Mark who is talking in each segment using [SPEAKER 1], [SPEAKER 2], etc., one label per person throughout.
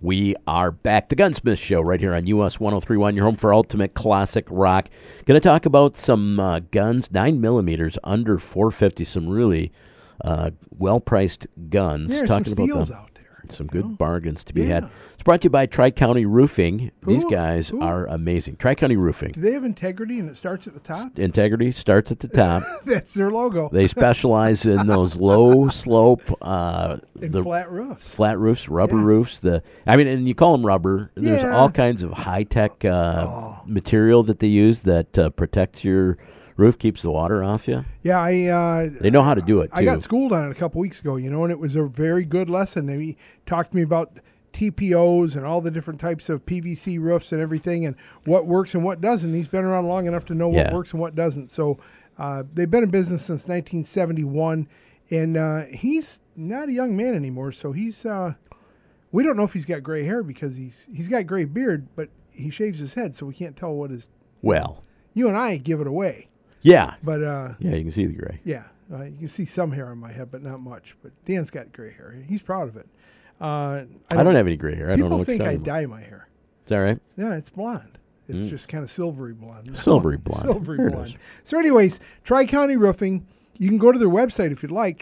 [SPEAKER 1] We are back. The Gunsmith Show right here on US 1031, your home for ultimate classic rock. Going to talk about some guns, 9mm under $450, some really well-priced guns.
[SPEAKER 2] There's
[SPEAKER 1] talking
[SPEAKER 2] some steals
[SPEAKER 1] about
[SPEAKER 2] out there.
[SPEAKER 1] some good bargains to be had. It's brought to you by Tri-County Roofing. These guys
[SPEAKER 2] Who?
[SPEAKER 1] are amazing. Tri-County Roofing.
[SPEAKER 2] Do they have integrity and it starts at the top?
[SPEAKER 1] Integrity starts at the top.
[SPEAKER 2] That's their logo.
[SPEAKER 1] They specialize in those low slope,
[SPEAKER 2] And flat roofs.
[SPEAKER 1] flat roofs, rubber roofs. And you call them rubber. There's
[SPEAKER 2] Yeah.
[SPEAKER 1] all kinds of high tech material that they use that protects your roof, keeps the water off you.
[SPEAKER 2] Yeah,
[SPEAKER 1] They know how to do it too.
[SPEAKER 2] I got schooled on it a couple weeks ago, and it was a very good lesson. He talked to me about TPOs and all the different types of PVC roofs and everything and what works and what doesn't. He's been around long enough to know what works and what doesn't. So they've been in business since 1971, and he's not a young man anymore. So he's we don't know if he's got gray hair because he's got gray beard, but he shaves his head, so we can't tell what his.
[SPEAKER 1] Well,
[SPEAKER 2] you and I give it away.
[SPEAKER 1] Yeah.
[SPEAKER 2] But
[SPEAKER 1] yeah, you can see the gray.
[SPEAKER 2] Yeah, you can see some hair on my head, but not much. But Dan's got gray hair. He's proud of it. I
[SPEAKER 1] don't have any gray hair. I don't know what
[SPEAKER 2] people
[SPEAKER 1] you're
[SPEAKER 2] think
[SPEAKER 1] talking
[SPEAKER 2] I
[SPEAKER 1] about.
[SPEAKER 2] dye my hair.
[SPEAKER 1] Is that right?
[SPEAKER 2] Yeah, it's blonde. It's just kind of silvery blonde.
[SPEAKER 1] Silvery blonde.
[SPEAKER 2] Silvery
[SPEAKER 1] There it
[SPEAKER 2] blonde.
[SPEAKER 1] is.
[SPEAKER 2] So anyways, Tri-County Roofing. You can go to their website if you'd like,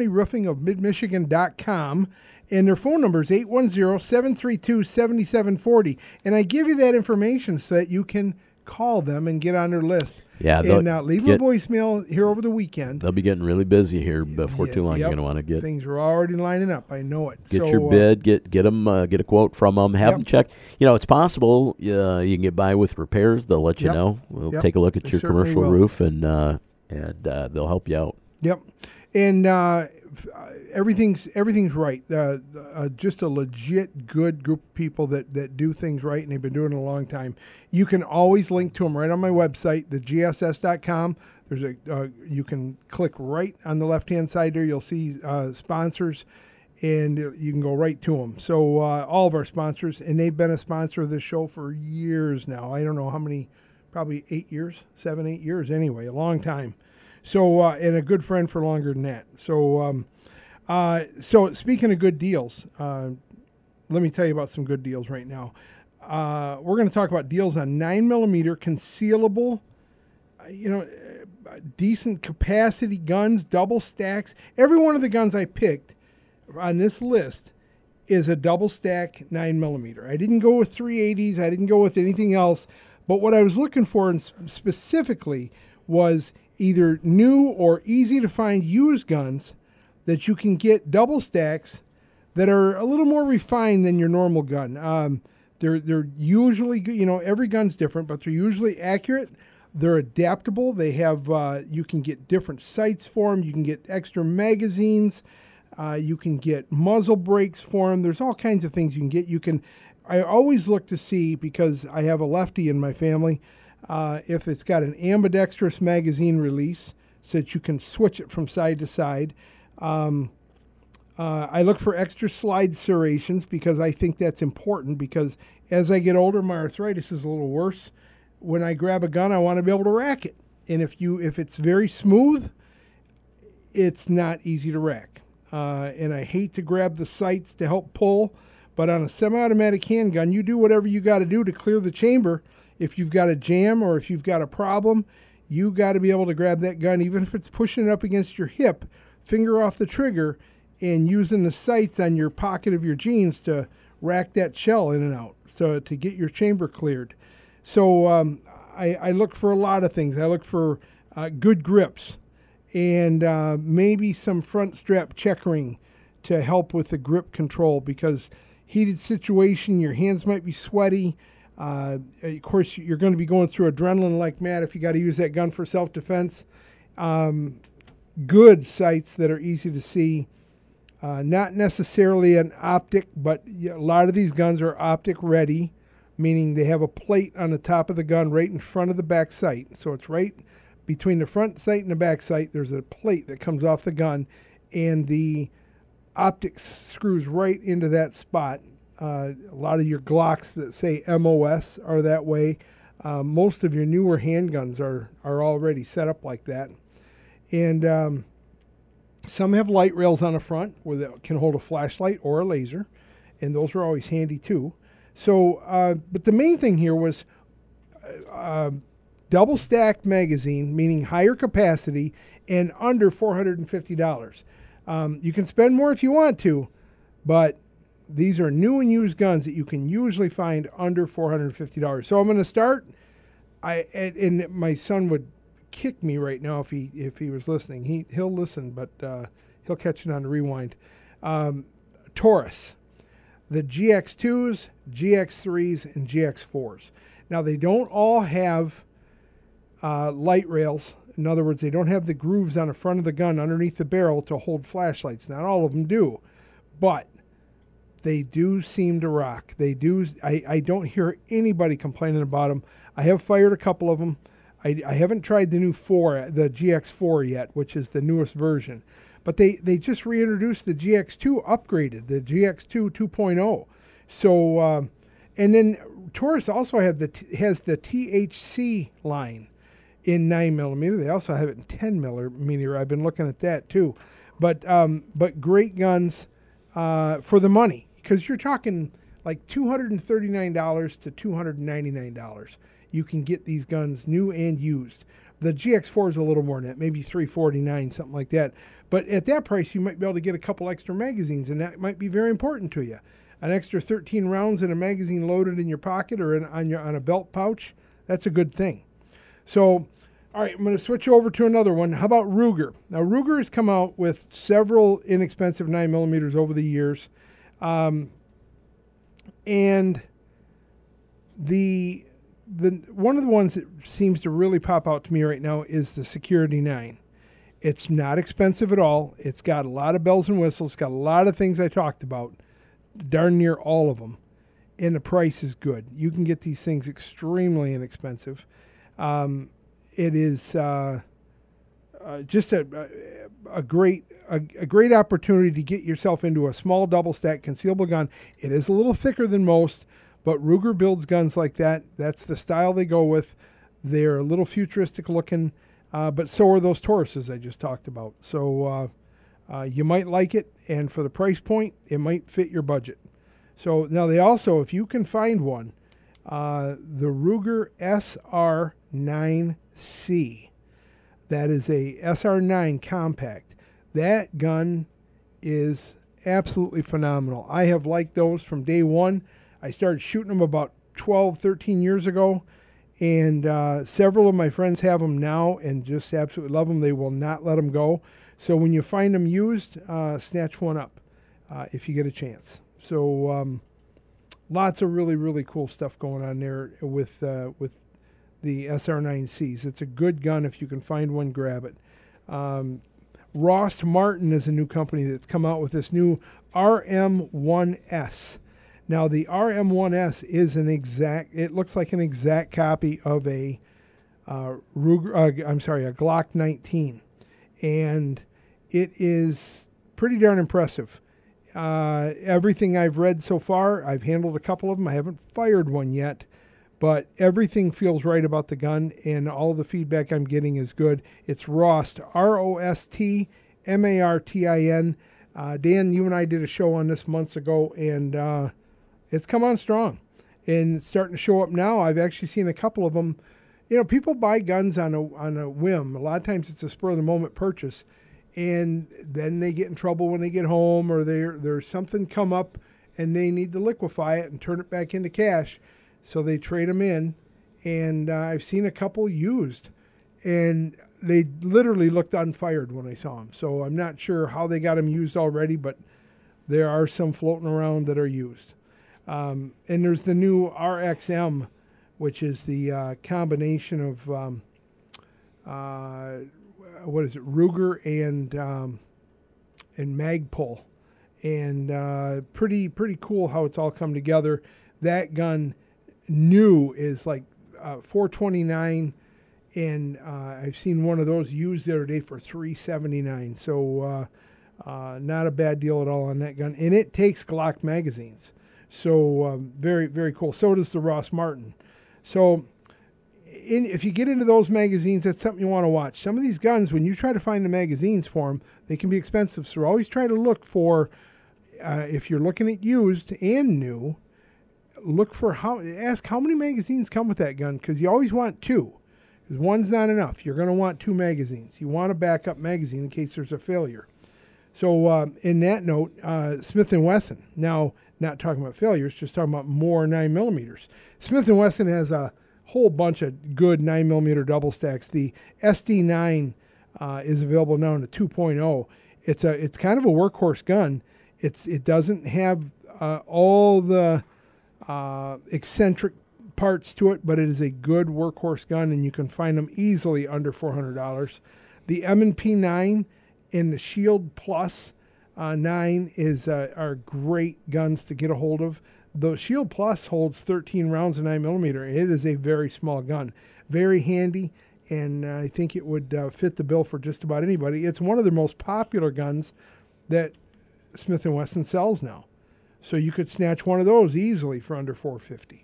[SPEAKER 2] tricountyroofingofmidmichigan.com. And their phone number is 810-732-7740. And I give you that information so that you can call them and get on their list.
[SPEAKER 1] Yeah,
[SPEAKER 2] and leave them a voicemail here over the weekend.
[SPEAKER 1] They'll be getting really busy here before too long. You're going to want to get
[SPEAKER 2] things are already lining up. I know it.
[SPEAKER 1] Get your bid. Get them. Get a quote from them. Have them check. It's possible you can get by with repairs. They'll let you know. We'll take a look at your commercial roof and they'll help you out.
[SPEAKER 2] Yep, and everything's right. Just a legit good group of people that do things right, and they've been doing it a long time. You can always link to them right on my website, thegss.com. There's you can click right on the left-hand side there. You'll see sponsors, and you can go right to them. So all of our sponsors, and they've been a sponsor of this show for years now. I don't know how many, probably 8 years, 7, 8 years anyway, a long time. So, and a good friend for longer than that. So, so speaking of good deals, let me tell you about some good deals right now. We're going to talk about deals on 9mm concealable, decent capacity guns, double stacks. Every one of the guns I picked on this list is a double stack 9mm. I didn't go with 380s. I didn't go with anything else. But what I was looking for specifically was either new or easy to find used guns that you can get double stacks that are a little more refined than your normal gun. They're usually, every gun's different, but they're usually accurate. They're adaptable. They have, you can get different sights for them. You can get extra magazines. You can get muzzle brakes for them. There's all kinds of things you can get. I always look to see, because I have a lefty in my family, if it's got an ambidextrous magazine release so that you can switch it from side to side. I look for extra slide serrations because I think that's important, because as I get older, my arthritis is a little worse. When I grab a gun, I want to be able to rack it. And if it's very smooth, it's not easy to rack. And I hate to grab the sights to help pull, but on a semi-automatic handgun, you do whatever you got to do to clear the chamber. If you've got a jam or if you've got a problem, you got to be able to grab that gun, even if it's pushing it up against your hip, finger off the trigger, and using the sights on your pocket of your jeans to rack that shell in and out, so to get your chamber cleared. So I look for a lot of things. I look for good grips and maybe some front strap checkering to help with the grip control, because heated situation, your hands might be sweaty. Of course, you're going to be going through adrenaline like mad if you got to use that gun for self-defense. Good sights that are easy to see. Not necessarily an optic, but a lot of these guns are optic ready, meaning they have a plate on the top of the gun right in front of the back sight. So it's right between the front sight and the back sight. There's a plate that comes off the gun, and the optic screws right into that spot. A lot of your Glocks that say MOS are that way. Most of your newer handguns are already set up like that. And some have light rails on the front where they can hold a flashlight or a laser. and those are always handy too. So, but the main thing here was double stacked magazine, meaning higher capacity and under $450. You can spend more if you want to, but these are new and used guns that you can usually find under $450. So I'm going to start. And my son would kick me right now if he was listening. He'll listen, but he'll catch it on the rewind. Taurus, the GX2s, GX3s, and GX4s. Now they don't all have light rails. In other words, they don't have the grooves on the front of the gun underneath the barrel to hold flashlights. Not all of them do, but they do seem to rock. They do. I don't hear anybody complaining about them. I have fired a couple of them. I haven't tried the new the GX4 yet, which is the newest version. But they just reintroduced the GX2 upgraded, the GX2 2.0. So, and then Taurus also has the THC line in 9mm. They also have it in 10mm. I've been looking at that too. But great guns for the money, because you're talking like $239 to $299. You can get these guns new and used. The GX4 is a little more than that, maybe $349, something like that. But at that price, you might be able to get a couple extra magazines, and that might be very important to you. An extra 13 rounds in a magazine loaded in your pocket or on a belt pouch, that's a good thing. So, all right, I'm going to switch over to another one. How about Ruger? Now, Ruger has come out with several inexpensive 9mm over the years. And the one of the ones that seems to really pop out to me right now is the Security 9. It's not expensive at all. It's got a lot of bells and whistles. It's got a lot of things I talked about, darn near all of them. And the price is good. You can get these things extremely inexpensive. It is just a great opportunity to get yourself into a small double stack concealable gun. It is a little thicker than most, but Ruger builds guns like that. That's the style they go with. They're a little futuristic looking, but so are those Tauruses I just talked about. So you might like it, and for the price point, it might fit your budget. So now they also, if you can find one, the Ruger SR9C. That is a SR9 compact. That gun is absolutely phenomenal. I have liked those from day one. I started shooting them about 12, 13 years ago, and several of my friends have them now and just absolutely love them. They will not let them go. So when you find them used, snatch one up if you get a chance. So lots of really, really cool stuff going on there with the SR9Cs. It's a good gun. If you can find one, grab it. Rost Martin is a new company that's come out with this new RM1S. Now, the RM1S is it looks like an exact copy of a Glock 19. And it is pretty darn impressive. Everything I've read so far, I've handled a couple of them. I haven't fired one yet, but everything feels right about the gun, and all the feedback I'm getting is good. It's Rost, ROST MARTIN. Dan, you and I did a show on this months ago, and it's come on strong, and it's starting to show up now. I've actually seen a couple of them. You know, people buy guns on a whim. A lot of times it's a spur-of-the-moment purchase, and then they get in trouble when they get home, or there's something come up, and they need to liquefy it and turn it back into cash. So they trade them in, and I've seen a couple used, and they literally looked unfired when I saw them. So I'm not sure how they got them used already, but there are some floating around that are used. And there's the new RXM, which is the combination of Ruger and Magpul, and pretty cool how it's all come together. That gun new is like $429, and I've seen one of those used the other day for $379. So not a bad deal at all on that gun, and it takes Glock magazines. So very, very cool. So does the Rost Martin. So if you get into those magazines, that's something you want to watch. Some of these guns, when you try to find the magazines for them, they can be expensive. So always try to look for if you're looking at used and new, ask how many magazines come with that gun, because you always want two. Because one's not enough. You're going to want two magazines. You want a backup magazine in case there's a failure. So in that note, Smith & Wesson. Now, not talking about failures, just talking about more 9mm. Smith & Wesson has a whole bunch of good 9mm double stacks. The SD9 is available now in a 2.0. It's kind of a workhorse gun. It doesn't have all the eccentric parts to it, but it is a good workhorse gun, and you can find them easily under $400. The M&P 9 and the Shield Plus 9 are great guns to get a hold of. The Shield Plus holds 13 rounds of 9mm, and it is a very small gun. Very handy, and I think it would fit the bill for just about anybody. It's one of the most popular guns that Smith & Wesson sells now. So you could snatch one of those easily for under $450.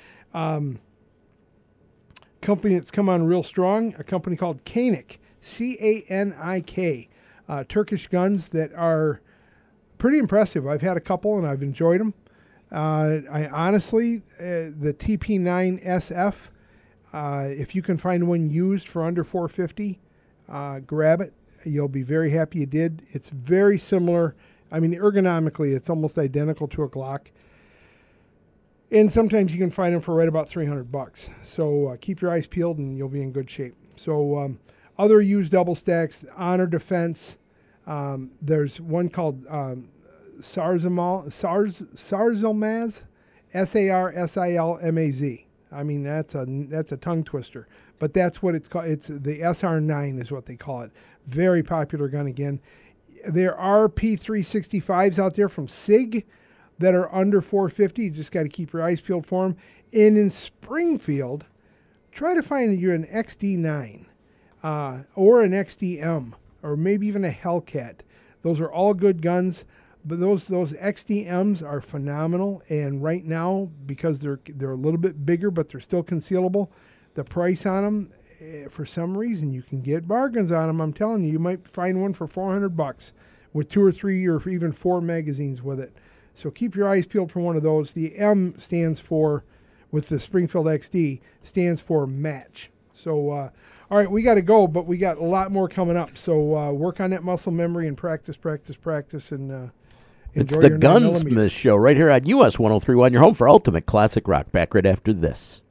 [SPEAKER 2] Company that's come on real strong, a company called Canik, C-A-N-I-K. Turkish guns that are pretty impressive. I've had a couple and I've enjoyed them. I honestly, the TP9 SF, if you can find one used for under $450, grab it. You'll be very happy you did. It's very similar. I mean, ergonomically, it's almost identical to a Glock. And sometimes you can find them for right about $300. So keep your eyes peeled and you'll be in good shape. So other used double stacks, Honor Defense. There's one called Sarzilmaz, Sarsilmaz. I mean, that's a tongue twister, but that's what it's called. It's the SR9 is what they call it. Very popular gun again. There are P365s out there from SIG that are under $450. You just got to keep your eyes peeled for them. And in Springfield, try to find you an XD9 or an XDM or maybe even a Hellcat. Those are all good guns, but those XDMs are phenomenal. And right now, because they're a little bit bigger, but they're still concealable, the price on them, for some reason, you can get bargains on them. I'm telling you, you might find one for $400 with 2 or 3 or even 4 magazines with it. So keep your eyes peeled for one of those. The M stands for, with the Springfield XD, stands for match. So, all right, we got to go, but we got a lot more coming up. So work on that muscle memory and practice, and
[SPEAKER 1] it's
[SPEAKER 2] enjoy
[SPEAKER 1] the Gunsmith Show right here at US 103.1, your home for ultimate classic rock. Back right after this.